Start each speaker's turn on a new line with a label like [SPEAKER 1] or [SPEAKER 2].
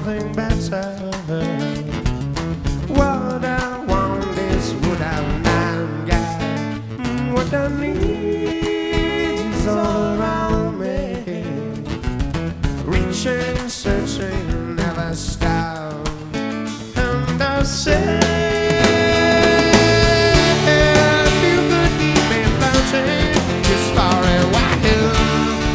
[SPEAKER 1] something better. What I want is what I'm not got. What I need is all around me. Reaching, searching, never stop. And I say